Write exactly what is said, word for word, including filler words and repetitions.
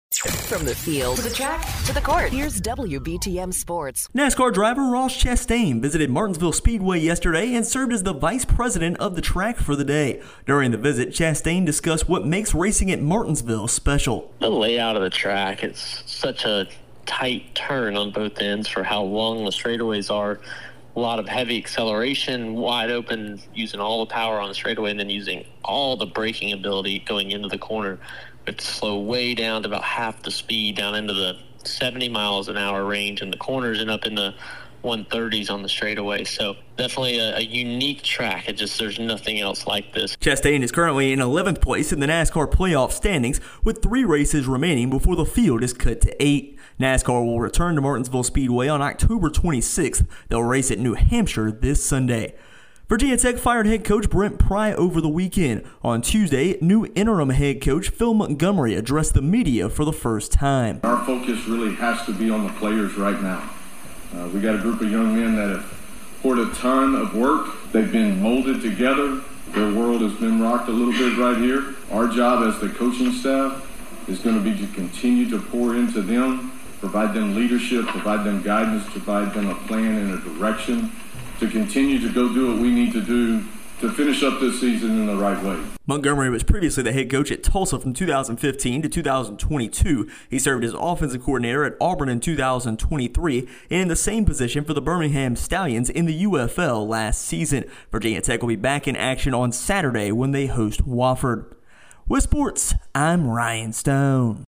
From the field to the track to the court, here's W B T M Sports. NASCAR driver Ross Chastain visited Martinsville Speedway yesterday and served as the vice president of the track for the day. During the visit, Chastain discussed what makes racing at Martinsville special. The layout of the track, it's such a tight turn on both ends for how long the straightaways are. A lot of heavy acceleration, wide open, using all the power on the straightaway, and then using all the braking ability going into the corner. We have to slow way down to about half the speed, down into the seventy miles an hour range in the corners and up in the one thirties on the straightaway. So definitely a, a unique track. It just, there's nothing else like this. Chastain is currently in eleventh place in the NASCAR playoff standings with three races remaining before the field is cut to eight. NASCAR will return to Martinsville Speedway on October twenty-sixth. They'll race at New Hampshire this Sunday. Virginia Tech fired head coach Brent Pry over the weekend. On Tuesday, new interim head coach Phil Montgomery addressed the media for the first time. Our focus really has to be on the players right now. Uh, we got a group of young men that have poured a ton of work. They've been molded together. Their world has been rocked a little bit right here. Our job as the coaching staff is going to be to continue to pour into them, provide them leadership, provide them guidance, provide them a plan and a direction to continue to go do what we need to do to finish up this season in the right way. Montgomery was previously the head coach at Tulsa from two thousand fifteen to two thousand twenty-two. He served as offensive coordinator at Auburn in two thousand twenty-three and in the same position for the Birmingham Stallions in the U F L last season. Virginia Tech will be back in action on Saturday when they host Wofford. With sports, I'm Ryan Stone.